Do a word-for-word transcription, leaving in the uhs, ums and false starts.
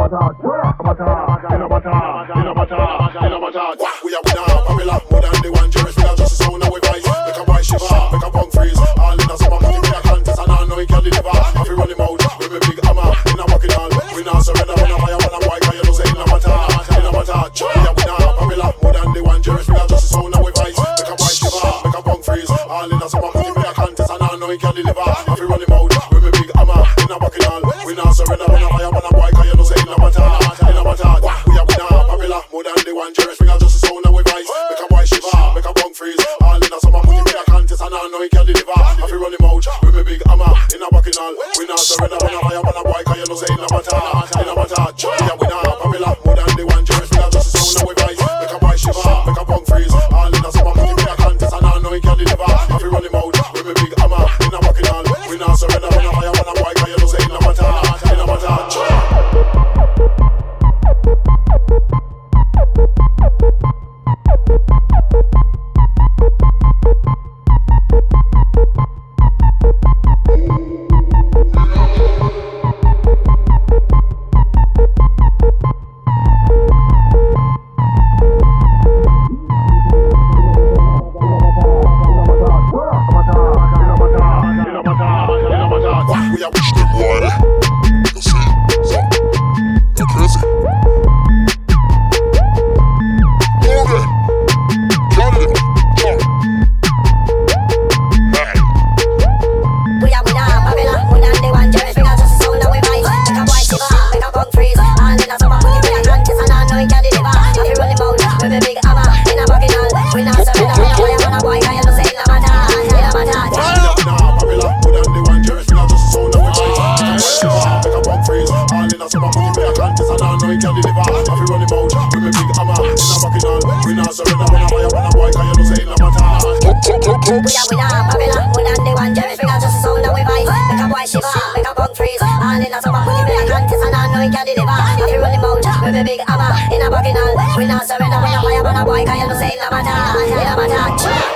We are winner, Pamela, more than the one. Jerry Springer just a sound and we vice. Make a boy shiver, make a punk freeze. All in a summer money, we a contest and I know he can deliver. I feel run him out with me big hammer in a bucket all. We not surrender when a fire when a boy can you know say in a matter, in a matter. We are winner, Pamela, more than the one. Jerry Springer just a sound and we vice. Make a boy shiver, make a punk freeze. All in a summer money, we a contest and I know he can deliver. I feel run him out with me big hammer in a bucket all. We not surrender when a fire when a boy can you know say in a matter, in a matter. We are winner, Pamela, more than the one. Jerry Springer just a sound and we vice. Make a boy shiver, make a punk freeze. All in a summer money, we a contest and I know he can deliver. I feel run him out with me big hammer in a bucket all. We not surrender when a fire when a boy can you know say in a matter, in a matter. We are winner, Pamela, more than the one. Jerry Springer just a sound and we vice. Make a boy shiver, make a punk freeze. All in a summer money, we a contest and I know he can deliver. I feel run him out with me big hammer in a bucket all. We not surrender when a fire when a boy can you know say in a matter, in a matter. We not surrender when a fire, when a boy can you know say in a matter, in a matter.